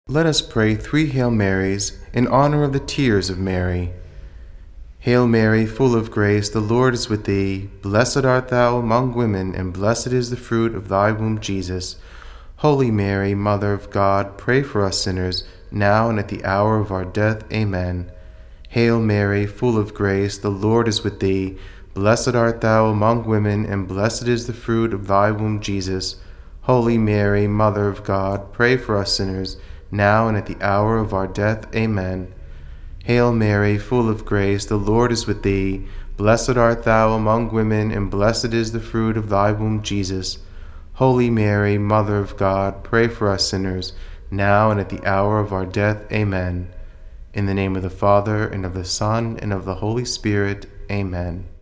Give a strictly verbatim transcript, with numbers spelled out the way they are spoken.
Let us pray three Hail Marys in honor of the tears of Mary. Hail Mary, full of grace, the Lord is with thee. Blessed art thou among women, and blessed is the fruit of thy womb, Jesus. Holy Mary, Mother of God, pray for us sinners, now and at the hour of our death. Amen. Hail Mary, full of grace, the Lord is with thee. Blessed art thou among women, and blessed is the fruit of thy womb, Jesus. Holy Mary, Mother of God, pray for us sinners, now and at the hour of our death. Amen. Hail Mary, full of grace, the Lord is with thee. Blessed art thou among women, and blessed is the fruit of thy womb, Jesus. Holy Mary, Mother of God, pray for us sinners, now and at the hour of our death. Amen. In the name of the Father, and of the Son, and of the Holy Spirit. Amen.